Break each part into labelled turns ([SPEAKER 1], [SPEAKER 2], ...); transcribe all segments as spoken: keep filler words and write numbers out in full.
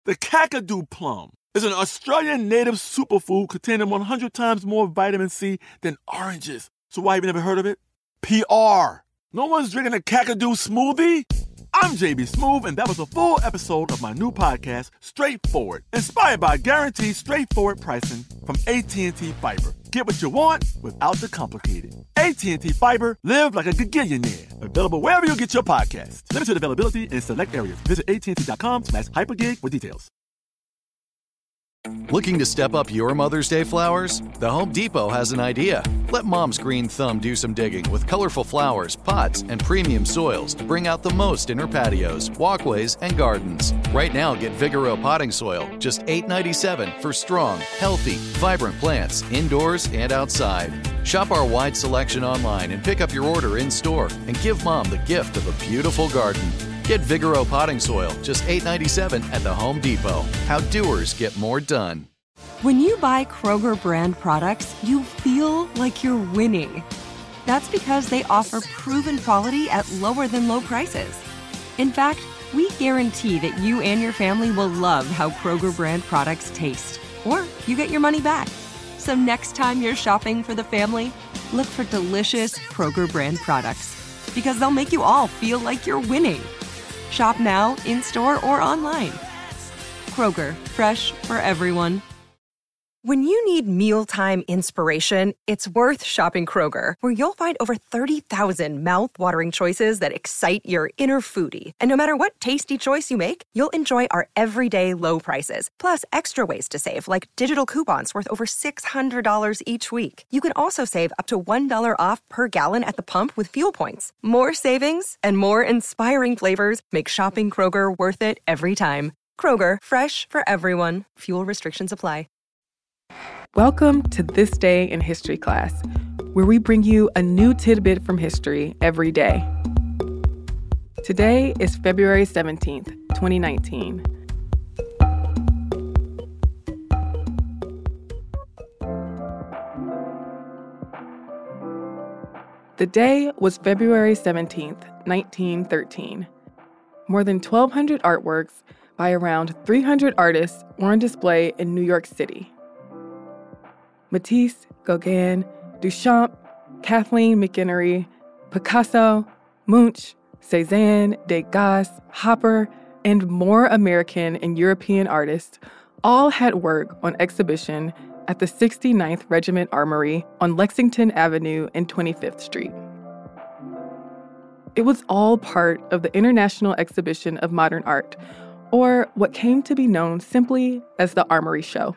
[SPEAKER 1] The Kakadu plum is an Australian native superfood containing one hundred times more vitamin C than oranges. So why have you never heard of it? P R. No one's drinking a Kakadu smoothie? I'm J B Smoove, and that was a full episode of my new podcast, Straightforward, inspired by guaranteed straightforward pricing from A T and T Fiber. Get what you want without the complicated. A T and T Fiber, live like a gigillionaire. Available wherever you get your podcasts. Limited availability in select areas. Visit att.com slash hypergig for details.
[SPEAKER 2] Looking to step up your Mother's Day flowers? The Home Depot has an idea. Let Mom's green thumb do some digging with colorful flowers, pots, and premium soils to bring out the most in her patios, walkways, and gardens. Right now, get Vigoro potting soil, just eight dollars and ninety-seven cents for strong, healthy, vibrant plants indoors and outside. Shop our wide selection online and pick up your order in-store and give Mom the gift of a beautiful garden. Get Vigoro potting soil, just eight dollars and ninety-seven cents at the Home Depot. How doers get more done.
[SPEAKER 3] When you buy Kroger brand products, you feel like you're winning. That's because they offer proven quality at lower than low prices. In fact, we guarantee that you and your family will love how Kroger brand products taste, or you get your money back. So next time you're shopping for the family, look for delicious Kroger brand products, because they'll make you all feel like you're winning. Shop now, in-store, or online. Kroger, fresh for everyone. When you need mealtime inspiration, it's worth shopping Kroger, where you'll find over thirty thousand mouth-watering choices that excite your inner foodie. And no matter what tasty choice you make, you'll enjoy our everyday low prices, plus extra ways to save, like digital coupons worth over six hundred dollars each week. You can also save up to one dollar off per gallon at the pump with fuel points. More savings and more inspiring flavors make shopping Kroger worth it every time. Kroger, fresh for everyone. Fuel restrictions apply.
[SPEAKER 4] Welcome to This Day in History class, where we bring you a new tidbit from history every day. Today is February seventeenth, twenty nineteen. The day was February seventeenth, nineteen thirteen. More than twelve hundred artworks by around three hundred artists were on display in New York City. Matisse, Gauguin, Duchamp, Kathleen McInerney, Picasso, Munch, Cézanne, Degas, Hopper, and more American and European artists all had work on exhibition at the sixty-ninth Regiment Armory on Lexington Avenue and twenty-fifth Street. It was all part of the International Exhibition of Modern Art, or what came to be known simply as the Armory Show.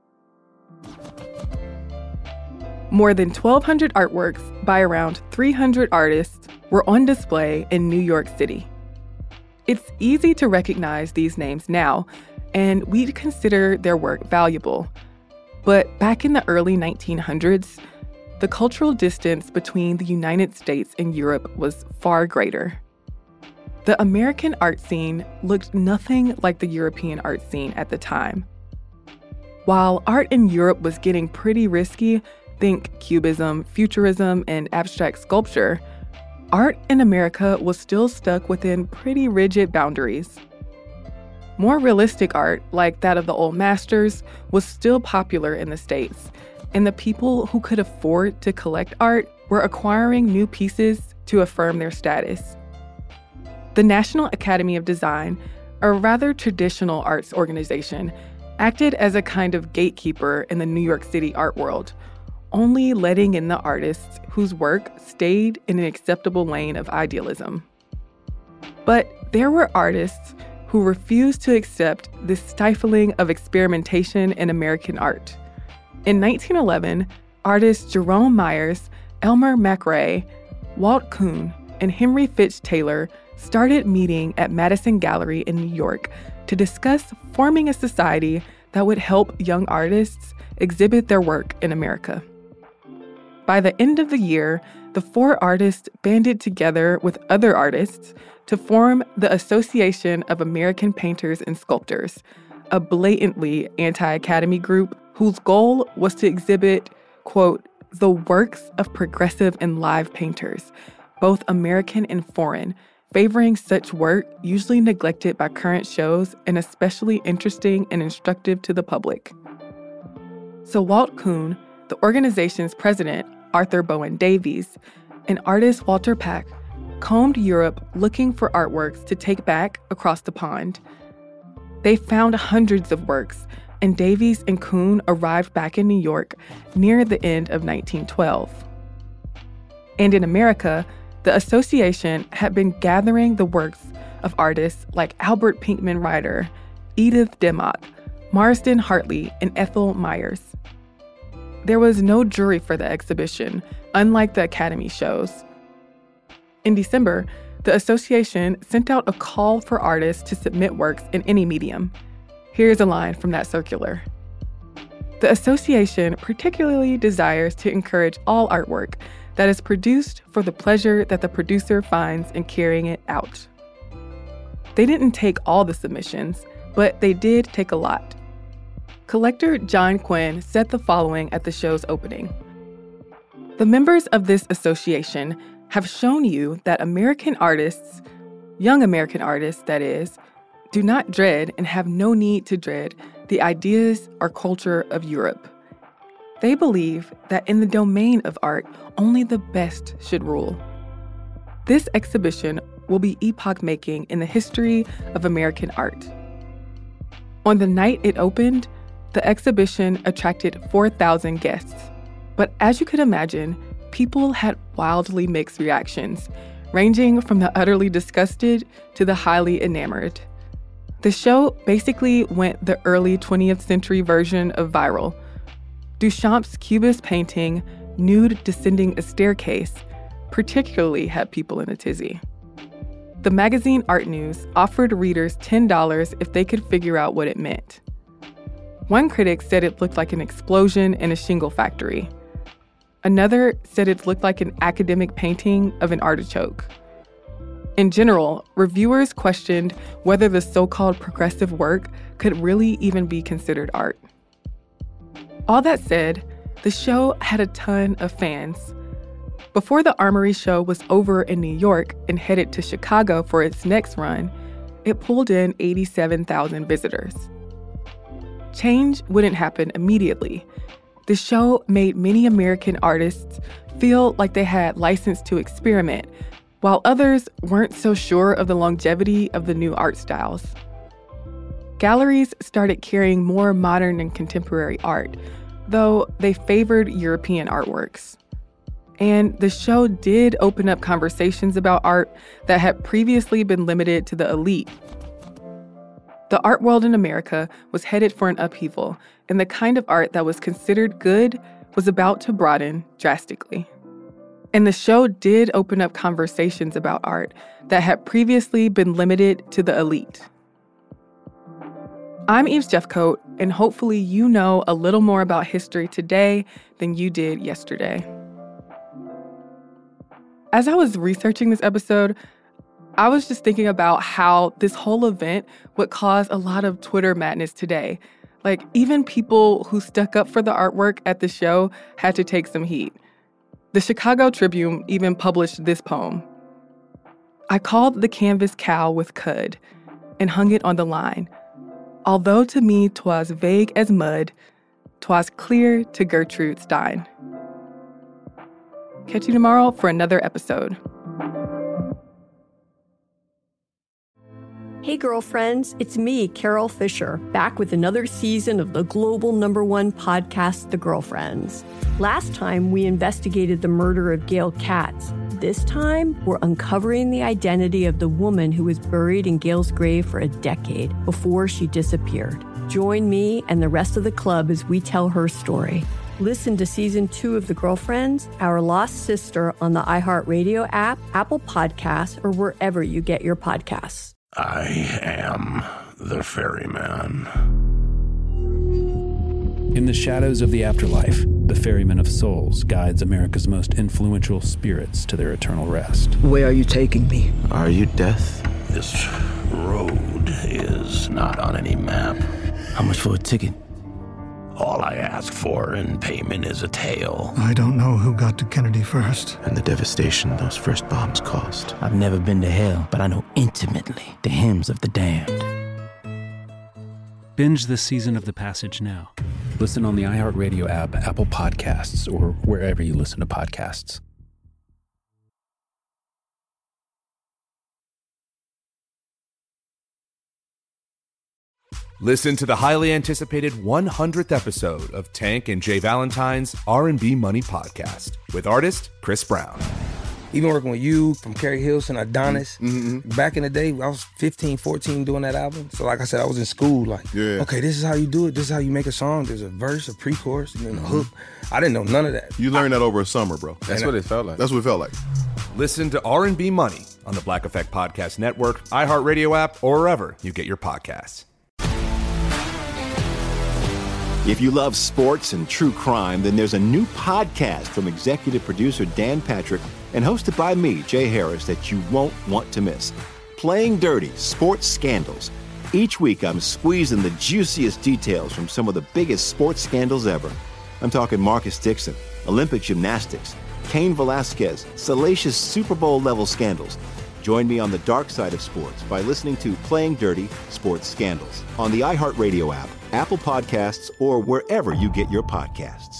[SPEAKER 4] More than twelve hundred artworks by around three hundred artists were on display in New York City. It's easy to recognize these names now, and we'd consider their work valuable. But back in the early nineteen hundreds, the cultural distance between the United States and Europe was far greater. The American art scene looked nothing like the European art scene at the time. While art in Europe was getting pretty risky, think Cubism, Futurism, and abstract sculpture, art in America was still stuck within pretty rigid boundaries. More realistic art, like that of the old masters, was still popular in the States, and the people who could afford to collect art were acquiring new pieces to affirm their status. The National Academy of Design, a rather traditional arts organization, acted as a kind of gatekeeper in the New York City art world, only letting in the artists whose work stayed in an acceptable lane of idealism. But there were artists who refused to accept this stifling of experimentation in American art. In nineteen eleven, artists Jerome Myers, Elmer McRae, Walt Kuhn, and Henry Fitch Taylor started meeting at Madison Gallery in New York to discuss forming a society that would help young artists exhibit their work in America. By the end of the year, the four artists banded together with other artists to form the Association of American Painters and Sculptors, a blatantly anti-Academy group whose goal was to exhibit, quote, the works of progressive and live painters, both American and foreign, favoring such work usually neglected by current shows and especially interesting and instructive to the public. So Walt Kuhn, the organization's president, Arthur Bowen Davies, and artist Walter Pack combed Europe looking for artworks to take back across the pond. They found hundreds of works, and Davies and Kuhn arrived back in New York near the end of nineteen twelve. And in America, the association had been gathering the works of artists like Albert Pinkman Ryder, Edith Demock, Marston Hartley, and Ethel Myers. There was no jury for the exhibition, unlike the Academy shows. In December, the association sent out a call for artists to submit works in any medium. Here's a line from that circular. The association particularly desires to encourage all artwork that is produced for the pleasure that the producer finds in carrying it out. They didn't take all the submissions, but they did take a lot. Collector John Quinn said the following at the show's opening. The members of this association have shown you that American artists, young American artists that is, do not dread and have no need to dread the ideas or culture of Europe. They believe that in the domain of art, only the best should rule. This exhibition will be epoch-making in the history of American art. On the night it opened, the exhibition attracted four thousand guests. But as you could imagine, people had wildly mixed reactions, ranging from the utterly disgusted to the highly enamored. The show basically went the early twentieth century version of viral. Duchamp's Cubist painting, Nude Descending a Staircase, particularly had people in a tizzy. The magazine Art News offered readers ten dollars if they could figure out what it meant. One critic said it looked like an explosion in a shingle factory. Another said it looked like an academic painting of an artichoke. In general, reviewers questioned whether the so-called progressive work could really even be considered art. All that said, the show had a ton of fans. Before the Armory show was over in New York and headed to Chicago for its next run, it pulled in eighty-seven thousand visitors. Change wouldn't happen immediately. The show made many American artists feel like they had license to experiment, while others weren't so sure of the longevity of the new art styles. Galleries started carrying more modern and contemporary art, though they favored European artworks. And the show did open up conversations about art that had previously been limited to the elite. The art world in America was headed for an upheaval, and the kind of art that was considered good was about to broaden drastically. And the show did open up conversations about art that had previously been limited to the elite. I'm Eves Jeffcoat, and hopefully you know a little more about history today than you did yesterday. As I was researching this episode, I was just thinking about how this whole event would cause a lot of Twitter madness today. Like, even people who stuck up for the artwork at the show had to take some heat. The Chicago Tribune even published this poem. I called the canvas cow with cud and hung it on the line. Although to me 'twas vague as mud, 'twas clear to Gertrude Stein. Catch you tomorrow for another episode.
[SPEAKER 5] Hey girlfriends, it's me, Carol Fisher, back with another season of the global number one podcast, The Girlfriends. Last time, we investigated the murder of Gail Katz. This time, we're uncovering the identity of the woman who was buried in Gail's grave for a decade before she disappeared. Join me and the rest of the club as we tell her story. Listen to season two of The Girlfriends, Our Lost Sister on the iHeartRadio app, Apple Podcasts, or wherever you get your podcasts.
[SPEAKER 6] I am the ferryman.
[SPEAKER 7] In the shadows of the afterlife, the Ferryman of Souls guides America's most influential spirits to their eternal rest.
[SPEAKER 8] Where are you taking me?
[SPEAKER 6] Are you death? This road is not on any map.
[SPEAKER 8] How much for a ticket?
[SPEAKER 6] All I ask for in payment is a tale.
[SPEAKER 8] I don't know who got to Kennedy first.
[SPEAKER 6] And the devastation those first bombs caused.
[SPEAKER 9] I've never been to hell, but I know intimately the hymns of the damned.
[SPEAKER 7] Binge this season of The Passage now. Listen on the iHeartRadio app, Apple Podcasts, or wherever you listen to podcasts.
[SPEAKER 10] Listen to the highly anticipated one hundredth episode of Tank and Jay Valentine's R and B Money Podcast with artist Chris Brown.
[SPEAKER 11] Even working with you, from Carrie Hilson, Adonis,
[SPEAKER 12] mm-hmm.
[SPEAKER 11] back in the day, I was fifteen, fourteen doing that album. So like I said, I was in school like,
[SPEAKER 12] yeah.
[SPEAKER 11] okay, this is how you do it. This is how you make a song. There's a verse, a pre-chorus, and then a hook. I didn't know none of that.
[SPEAKER 12] You learned that over a summer, bro.
[SPEAKER 13] That's what it felt like.
[SPEAKER 12] That's what it felt like.
[SPEAKER 10] Listen to R and B Money on the Black Effect Podcast Network, iHeartRadio app, or wherever you get your podcasts.
[SPEAKER 14] If you love sports and true crime, then there's a new podcast from executive producer Dan Patrick and hosted by me, Jay Harris, that you won't want to miss. Playing Dirty: Sports Scandals. Each week, I'm squeezing the juiciest details from some of the biggest sports scandals ever. I'm talking Marcus Dixon, Olympic gymnastics, Cain Velasquez, salacious Super Bowl-level scandals. Join me on the dark side of sports by listening to Playing Dirty: Sports Scandals on the iHeartRadio app, Apple Podcasts, or wherever you get your podcasts.